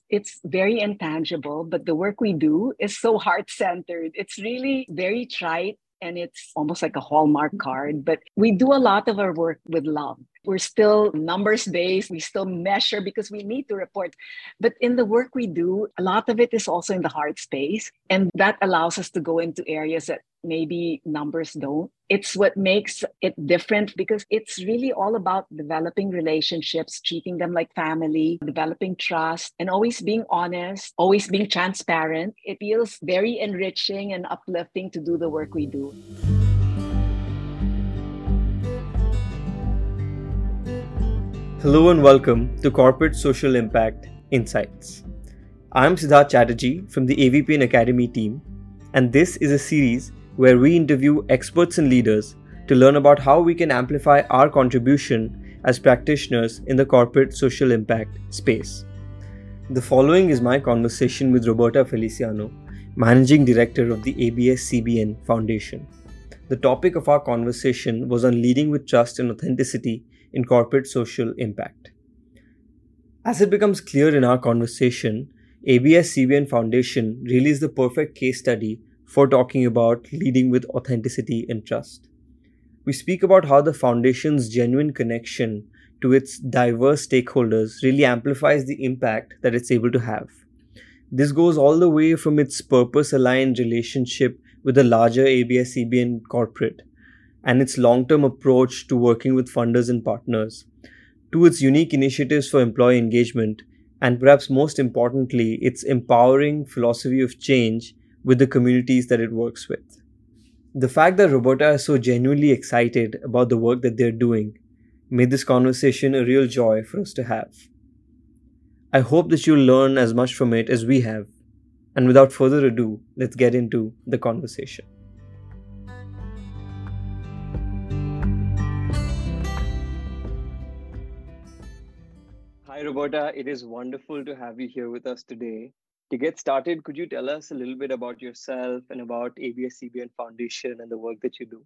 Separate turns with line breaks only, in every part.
It's very intangible, but the work we do is so heart centered. It's really very trite and it's almost like a Hallmark card, but we do a lot of our work with love. We're still numbers based. We still measure because we need to report. But in the work we do, a lot of it is also in the heart space. And that allows us to go into areas that maybe numbers don't. It's what makes it different because it's really all about developing relationships, treating them like family, developing trust, and always being honest, always being transparent. It feels very enriching and uplifting to do the work we do.
Hello and welcome to Corporate Social Impact Insights. I'm Siddharth Chatterjee from the AVPN Academy team, and this is a series where we interview experts and leaders to learn about how we can amplify our contribution as practitioners in the corporate social impact space. The following is my conversation with Roberta Feliciano, Managing Director of the ABS-CBN Foundation. The topic of our conversation was on leading with trust and authenticity in corporate social impact. As it becomes clear in our conversation, ABS-CBN Foundation really is the perfect case study for talking about leading with authenticity and trust. We speak about how the foundation's genuine connection to its diverse stakeholders really amplifies the impact that it's able to have. This goes all the way from its purpose-aligned relationship with the larger ABS-CBN corporate and its long-term approach to working with funders and partners, to its unique initiatives for employee engagement, and perhaps most importantly, its empowering philosophy of change with the communities that it works with. The fact that Roberta is so genuinely excited about the work that they're doing made this conversation a real joy for us to have. I hope that you'll learn as much from it as we have. And without further ado, let's get into the conversation. Hi, Roberta. It is wonderful to have you here with us today. To get started, could you tell us a little bit about yourself and about ABS-CBN Foundation and the work that you do?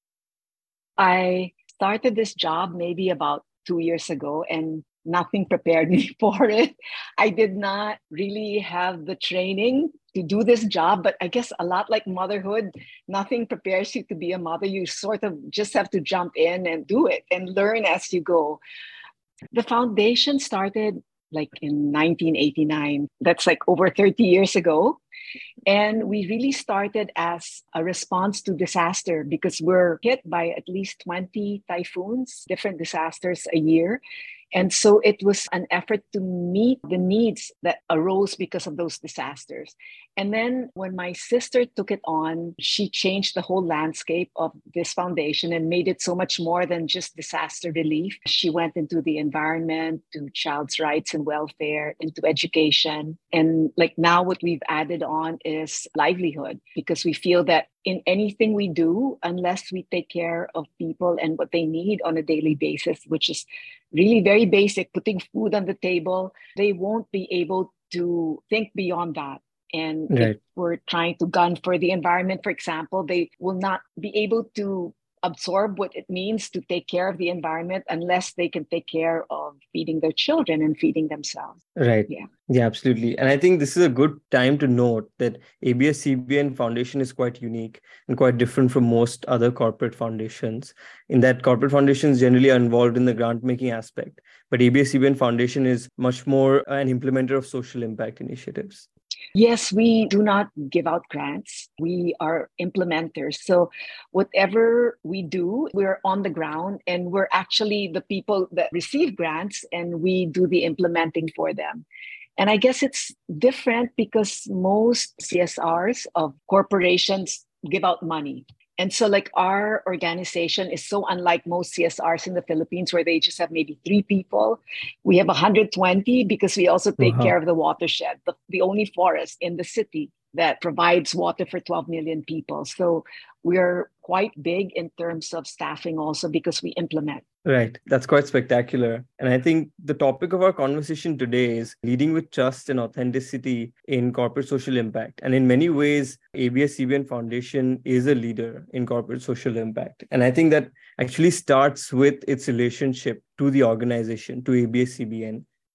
I started this job maybe about 2 years ago and nothing prepared me for it. I did not really have the training to do this job, but I guess a lot like motherhood, nothing prepares you to be a mother. You sort of just have to jump in and do it and learn as you go. The foundation started like in 1989. That's like over 30 years ago. And we really started as a response to disaster because we're hit by at least 20 typhoons, different disasters a year. And so it was an effort to meet the needs that arose because of those disasters. And then when my sister took it on, she changed the whole landscape of this foundation and made it so much more than just disaster relief. She went into the environment, to child's rights and welfare, into education. And like now what we've added on is livelihood because we feel that in anything we do, unless we take care of people and what they need on a daily basis, which is really very basic, putting food on the table, they won't be able to think beyond that. And if we're trying to gun for the environment, for example, they will not be able to absorb what it means to take care of the environment unless they can take care of feeding their children and feeding themselves.
Right. Yeah, absolutely. And I think this is a good time to note that ABS-CBN Foundation is quite unique and quite different from most other corporate foundations in that corporate foundations generally are involved in the grant making aspect. But ABS-CBN Foundation is much more an implementer of social impact initiatives.
Yes, we do not give out grants. We are implementers. So whatever we do, we're on the ground and we're actually the people that receive grants and we do the implementing for them. And I guess it's different because most CSRs of corporations give out money. And so like our organization is so unlike most CSRs in the Philippines where they just have maybe 3 people. We have 120 because we also take care of the watershed, the only forest in the city that provides water for 12 million people. So we're quite big in terms of staffing also because we implement.
Right. That's quite spectacular. And I think the topic of our conversation today is leading with trust and authenticity in corporate social impact. And in many ways, ABS-CBN Foundation is a leader in corporate social impact. And I think that actually starts with its relationship to the organization, to ABS-CBN,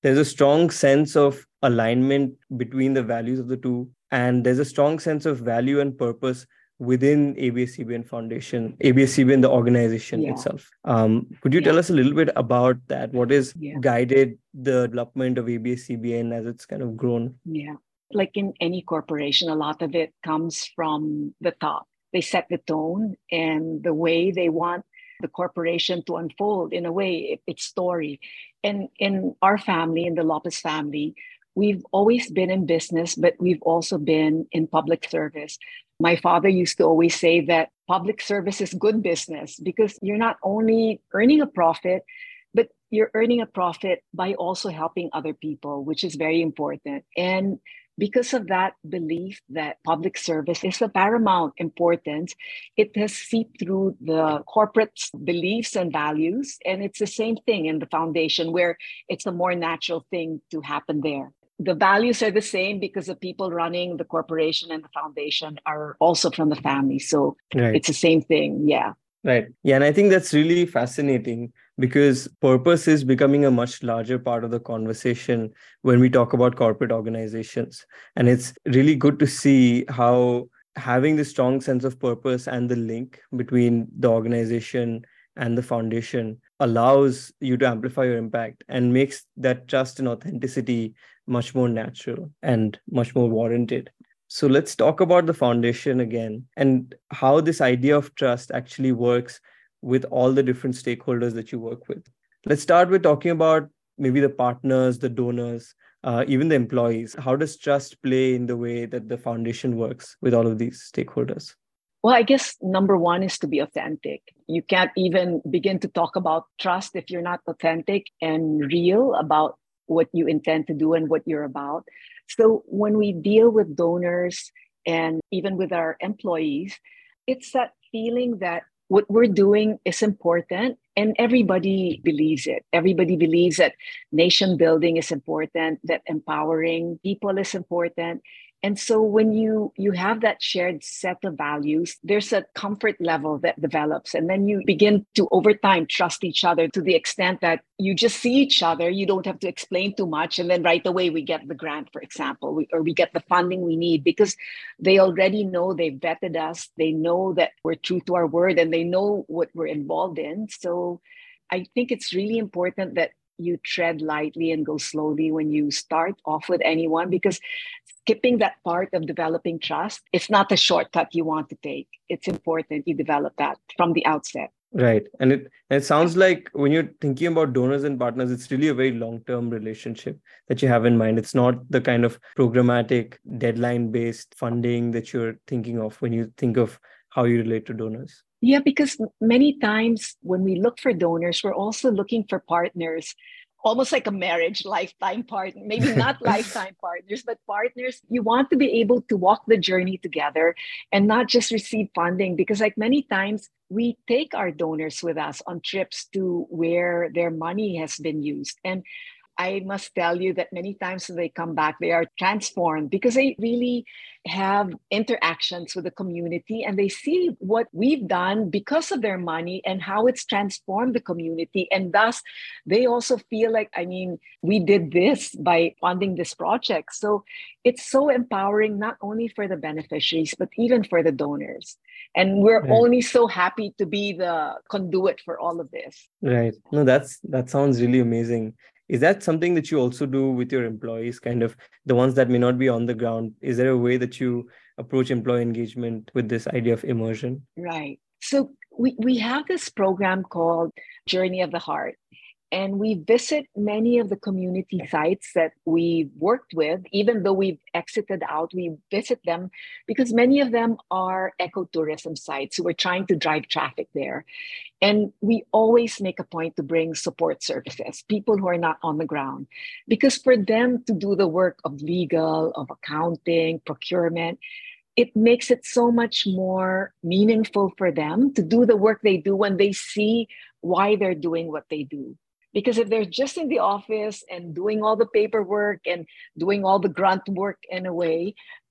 there's a strong sense of alignment between the values of the two, and there's a strong sense of value and purpose within ABS-CBN Foundation, ABS-CBN, the organization
Yeah.
itself. Could you tell us a little bit about that? What has guided the development of ABS-CBN as it's kind of grown?
Yeah. Like in any corporation, a lot of it comes from the top. They set the tone and the way they want the corporation to unfold, in a way, its story. And in our family, in the Lopez family, we've always been in business, but we've also been in public service. My father used to always say that public service is good business because you're not only earning a profit, but you're earning a profit by also helping other people, which is very important. And because of that belief that public service is of paramount importance, it has seeped through the corporate's beliefs and values. And it's the same thing in the foundation, where it's a more natural thing to happen there. The values are the same because the people running the corporation and the foundation are also from the family. So It's the same thing. Yeah.
Right. Yeah. And I think that's really fascinating because purpose is becoming a much larger part of the conversation when we talk about corporate organizations. And it's really good to see how having this strong sense of purpose and the link between the organization and the foundation allows you to amplify your impact and makes that trust and authenticity much more natural and much more warranted. So let's talk about the foundation again and how this idea of trust actually works with all the different stakeholders that you work with. Let's start with talking about maybe the partners, the donors, even the employees. How does trust play in the way that the foundation works with all of these stakeholders?
Well, I guess number one is to be authentic. You can't even begin to talk about trust if you're not authentic and real about what you intend to do and what you're about. So when we deal with donors and even with our employees, it's that feeling that what we're doing is important and everybody believes it. Everybody believes that nation building is important, that empowering people is important. And so when you have that shared set of values, there's a comfort level that develops. And then you begin to, over time, trust each other to the extent that you just see each other. You don't have to explain too much. And then right away, we get the grant, for example, or we get the funding we need because they already know, they've vetted us. They know that we're true to our word and they know what we're involved in. So I think it's really important that you tread lightly and go slowly when you start off with anyone, because skipping that part of developing trust, it's not a shortcut you want to take. It's important you develop that from the outset.
Right. And it sounds like when you're thinking about donors and partners, it's really a very long-term relationship that you have in mind. It's not the kind of programmatic, deadline-based funding that you're thinking of when you think of how you relate to donors.
Yeah, because many times when we look for donors, we're also looking for partners, almost like a marriage, lifetime partner, maybe not lifetime partners, but partners. You want to be able to walk the journey together and not just receive funding, because like many times we take our donors with us on trips to where their money has been used. And I must tell you that many times when they come back, they are transformed because they really have interactions with the community and they see what we've done because of their money and how it's transformed the community. And thus, they also feel like, we did this by funding this project. So it's so empowering, not only for the beneficiaries, but even for the donors. And we're only so happy to be the conduit for all of this.
Right. No, that sounds really amazing. Is that something that you also do with your employees, kind of the ones that may not be on the ground? Is there a way that you approach employee engagement with this idea of immersion?
Right. So we have this program called Journey of the Heart. And we visit many of the community sites that we've worked with. Even though we've exited out, we visit them because many of them are ecotourism sites. So we're trying to drive traffic there. And we always make a point to bring support services, people who are not on the ground, because for them to do the work of legal, of accounting, procurement, it makes it so much more meaningful for them to do the work they do when they see why they're doing what they do. Because if they're just in the office and doing all the paperwork and doing all the grunt work in a way,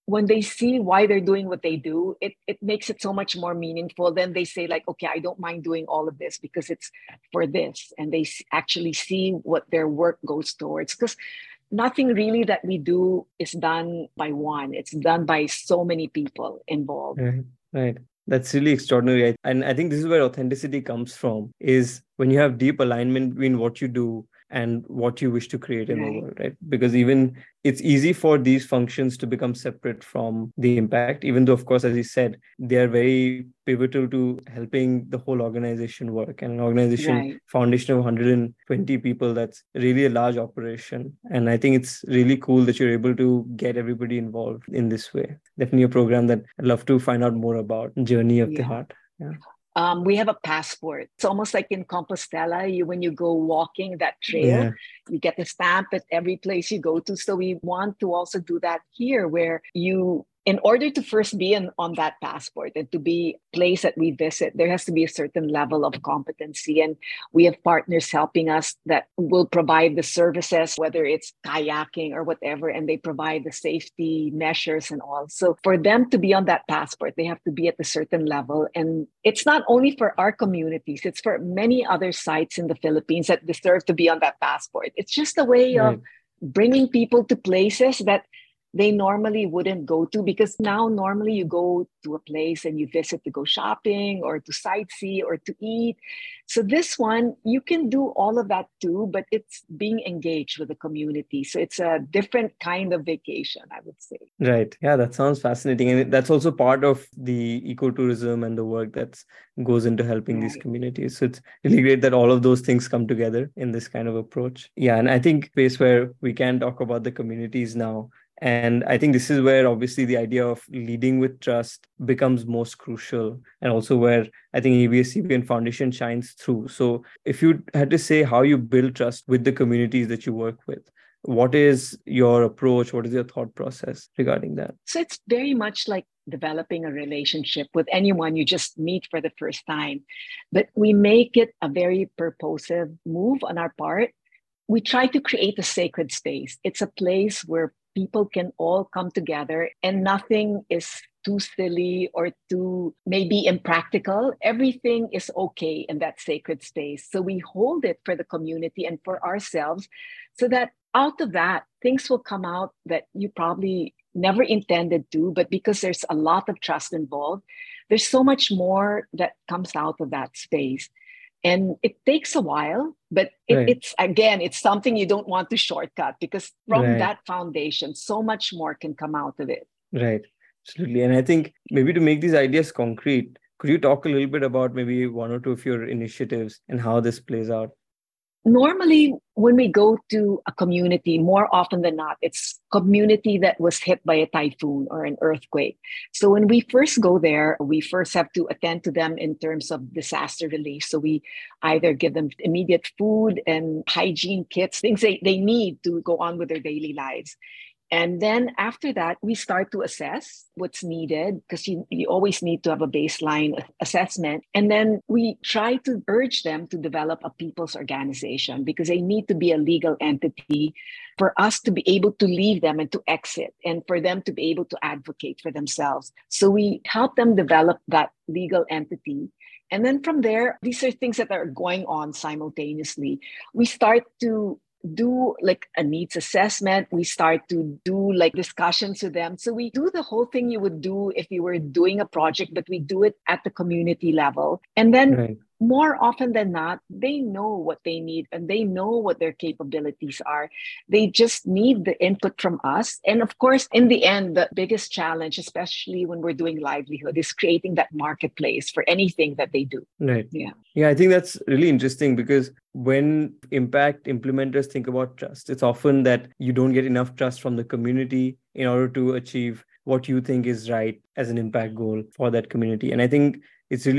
when they see why they're doing what they do, it makes it so much more meaningful. Then they say like, okay, I don't mind doing all of this because it's for this. And they actually see what their work goes towards. Because nothing really that we do is done by one. It's done by so many people involved.
Right, right. That's really extraordinary. And I think this is where authenticity comes from, is when you have deep alignment between what you do and what you wish to create in the
Right.
world, right? Because even it's easy for these functions to become separate from the impact, even though, of course, as you said, they are very pivotal to helping the whole organization work. And an organization
Right.
foundation of 120 people, that's really a large operation. And I think it's really cool that you're able to get everybody involved in this way. Definitely a program that I'd love to find out more about, Journey of the
Yeah.
Heart. Yeah.
We have a passport. It's almost like in Compostela, when you go walking that trail,
Yeah.
you get the stamp at every place you go to. So we want to also do that here, where in order to first be on that passport and to be a place that we visit, there has to be a certain level of competency. And we have partners helping us that will provide the services, whether it's kayaking or whatever, and they provide the safety measures and all. So for them to be on that passport, they have to be at a certain level. And it's not only for our communities, it's for many other sites in the Philippines that deserve to be on that passport. It's just a way of bringing people to places that they normally wouldn't go to, because now normally you go to a place and you visit to go shopping or to sightsee or to eat. So this one, you can do all of that too, but it's being engaged with the community. So it's a different kind of vacation, I would say.
Right. Yeah, that sounds fascinating. And that's also part of the ecotourism and the work that goes into helping these communities. So it's really great that all of those things come together in this kind of approach. Yeah. And I think space where we can talk about the communities now. And I think this is where obviously the idea of leading with trust becomes most crucial, and also where I think ABS-CBN Foundation shines through. So if you had to say how you build trust with the communities that you work with, what is your approach? What is your thought process regarding that?
So it's very much like developing a relationship with anyone you just meet for the first time. But we make it a very purposive move on our part. We try to create a sacred space. It's a place where people can all come together and nothing is too silly or too maybe impractical. Everything is okay in that sacred space. So we hold it for the community and for ourselves, so that out of that, things will come out that you probably never intended to, but because there's a lot of trust involved, there's so much more that comes out of that space. And it takes a while, but it's something you don't want to shortcut, because from that foundation, so much more can come out of it.
Right. Absolutely. And I think maybe to make these ideas concrete, could you talk a little bit about maybe one or two of your initiatives and how this plays out?
Normally, when we go to a community, more often than not, it's community that was hit by a typhoon or an earthquake. So when we first go there, we first have to attend to them in terms of disaster relief. So we either give them immediate food and hygiene kits, things they need to go on with their daily lives. And then after that, we start to assess what's needed, because you always need to have a baseline assessment. And then we try to urge them to develop a people's organization, because they need to be a legal entity for us to be able to leave them and to exit, and for them to be able to advocate for themselves. So we help them develop that legal entity. And then from there, these are things that are going on simultaneously. We start to do like a needs assessment. We start to do like discussions with them. So we do the whole thing you would do if you were doing a project, but we do it at the community level. And then more often than not, they know what they need and they know what their capabilities are. They just need the input from us. And of course, in the end, the biggest challenge, especially when we're doing livelihood, is creating that marketplace for anything that they do.
Right.
Yeah.
Yeah, I think that's really interesting, because when impact implementers think about trust, it's often that you don't get enough trust from the community in order to achieve what you think is right as an impact goal for that community. And I think it's really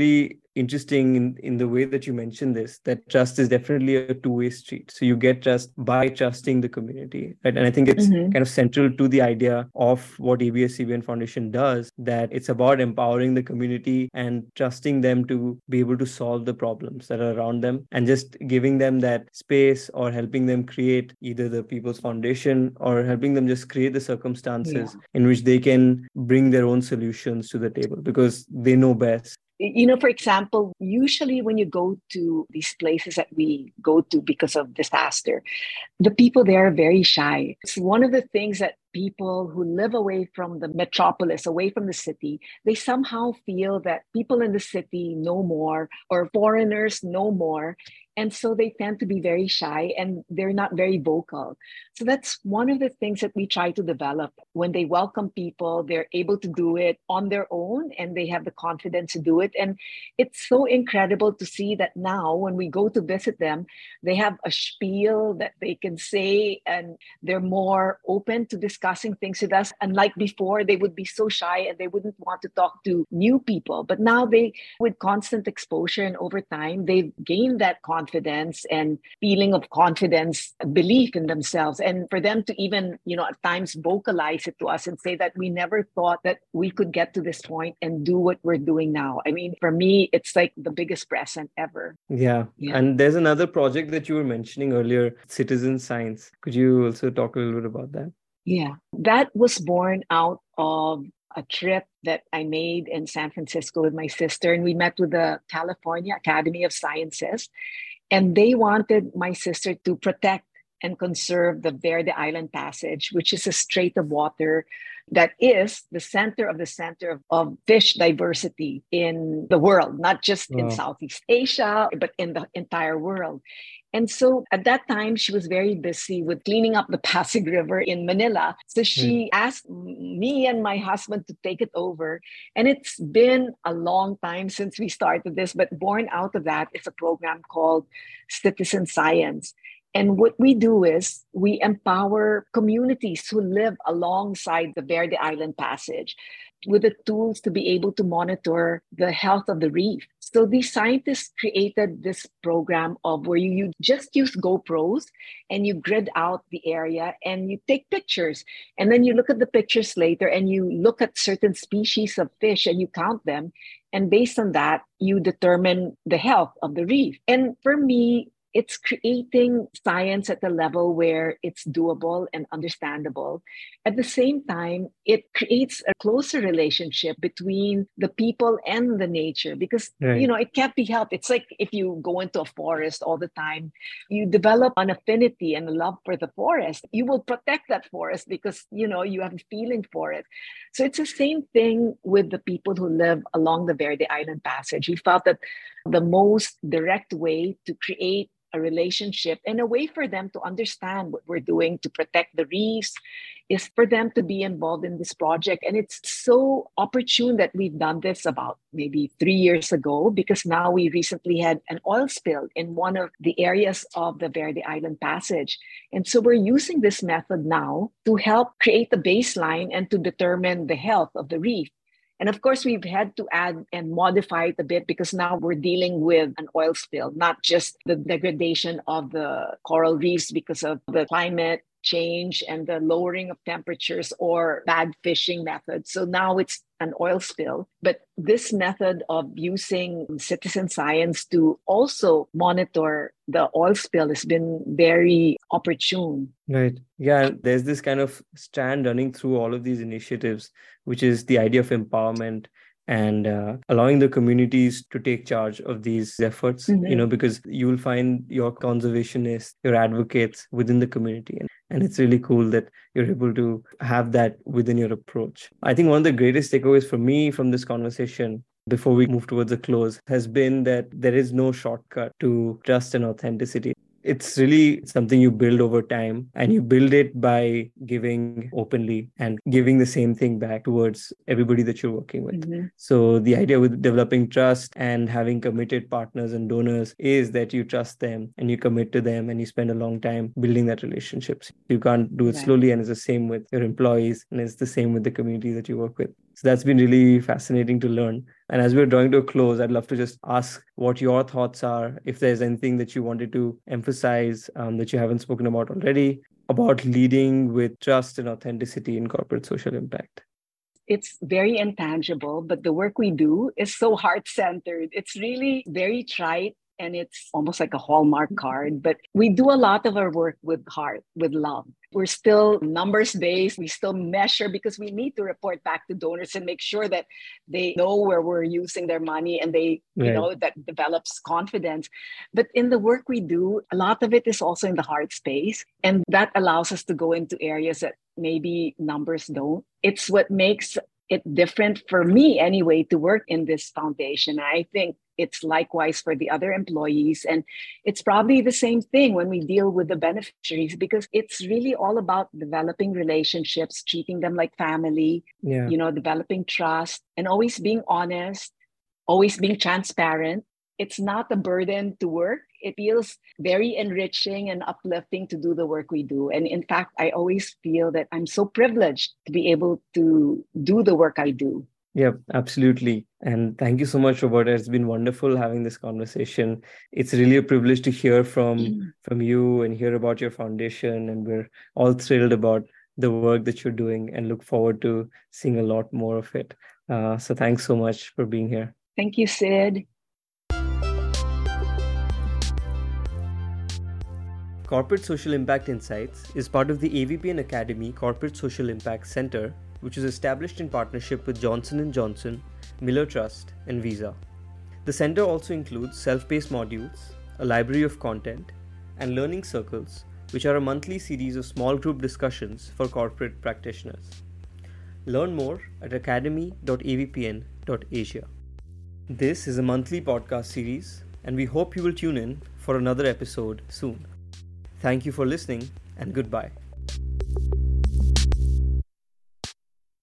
interesting in the way that you mentioned this, that trust is definitely a two-way street. So you get trust by trusting the community, right? And I think it's kind of central to the idea of what ABS-CBN Foundation does, that it's about empowering the community and trusting them to be able to solve the problems that are around them, and just giving them that space, or helping them create either the People's Foundation, or helping them just create the circumstances in which they can bring their own solutions to the table, because they know best.
For example, usually when you go to these places that we go to because of disaster, the people there are very shy. It's one of the things that people who live away from the metropolis, away from the city, they somehow feel that people in the city know more, or foreigners know more. And so they tend to be very shy and they're not very vocal. So that's one of the things that we try to develop. When they welcome people, they're able to do it on their own and they have the confidence to do it. And it's so incredible to see that now when we go to visit them, they have a spiel that they can say, and they're more open to discussing things with us. Unlike before, they would be so shy and they wouldn't want to talk to new people. But now with constant exposure and over time, they've gained that confidence and feeling of confidence, belief in themselves. And for them to even, at times vocalize it to us and say that we never thought that we could get to this point and do what we're doing now. I mean, for me, it's like the biggest present ever.
Yeah. And there's another project that you were mentioning earlier, Citizen Science. Could you also talk a little bit about that?
Yeah, that was born out of a trip that I made in San Francisco with my sister, and we met with the California Academy of Sciences, and they wanted my sister to protect and conserve the Verde Island Passage, which is a strait of water that is the center of fish diversity in the world, not just in Southeast Asia, but in the entire world. And so at that time, she was very busy with cleaning up the Pasig River in Manila. So she asked me and my husband to take it over. And it's been a long time since we started this, but born out of that is a program called Citizen Science. And what we do is we empower communities who live alongside the Verde Island Passage with the tools to be able to monitor the health of the reef. So these scientists created this program of where you just use GoPros and you grid out the area and you take pictures. And then you look at the pictures later and you look at certain species of fish and you count them. And based on that, you determine the health of the reef. And for me, it's creating science at the level where it's doable and understandable. At the same time, it creates a closer relationship between the people and the nature because, it can't be helped. It's like if you go into a forest all the time, you develop an affinity and a love for the forest. You will protect that forest because, you have a feeling for it. So it's the same thing with the people who live along the Verde Island Passage. We felt that the most direct way to create a relationship and a way for them to understand what we're doing to protect the reefs is for them to be involved in this project. And it's so opportune that we've done this about maybe 3 years ago, because now we recently had an oil spill in one of the areas of the Verde Island Passage. And so we're using this method now to help create the baseline and to determine the health of the reef. And of course, we've had to add and modify it a bit because now we're dealing with an oil spill, not just the degradation of the coral reefs because of the climate change and the lowering of temperatures or bad fishing methods. So now it's an oil spill. But this method of using citizen science to also monitor the oil spill has been very opportune.
Right. Yeah, there's this kind of strand running through all of these initiatives, which is the idea of empowerment and allowing the communities to take charge of these efforts, because you will find your conservationists, your advocates within the community. And it's really cool that you're able to have that within your approach. I think one of the greatest takeaways for me from this conversation, before we move towards a close, has been that there is no shortcut to trust and authenticity. It's really something you build over time, and you build it by giving openly and giving the same thing back towards everybody that you're working with. So the idea with developing trust and having committed partners and donors is that you trust them and you commit to them and you spend a long time building that relationship. You can't do it slowly, and it's the same with your employees and it's the same with the community that you work with. So that's been really fascinating to learn. And as we're drawing to a close, I'd love to just ask what your thoughts are, if there's anything that you wanted to emphasize that you haven't spoken about already, about leading with trust and authenticity in corporate social impact.
It's very intangible, but the work we do is so heart-centered. It's really very trite and it's almost like a Hallmark card, but we do a lot of our work with heart, with love. We're still numbers-based. We still measure because we need to report back to donors and make sure that they know where we're using their money and they, that develops confidence. But in the work we do, a lot of it is also in the heart space. And that allows us to go into areas that maybe numbers don't. It's what makes it different for me anyway to work in this foundation. I think it's likewise for the other employees. And it's probably the same thing when we deal with the beneficiaries, because it's really all about developing relationships, treating them like family, developing trust, and always being honest, always being transparent. It's not a burden to work. It feels very enriching and uplifting to do the work we do. And in fact, I always feel that I'm so privileged to be able to do the work I do.
Yeah, absolutely. And thank you so much, Roberta. It's been wonderful having this conversation. It's really a privilege to hear from you and hear about your foundation. And we're all thrilled about the work that you're doing and look forward to seeing a lot more of it. So thanks so much for being here.
Thank you, Sid.
Corporate Social Impact Insights is part of the AVPN Academy Corporate Social Impact Center, which is established in partnership with Johnson & Johnson, Miller Trust, and Visa. The center also includes self-paced modules, a library of content, and learning circles, which are a monthly series of small group discussions for corporate practitioners. Learn more at academy.avpn.asia. This is a monthly podcast series, and we hope you will tune in for another episode soon. Thank you for listening, and goodbye.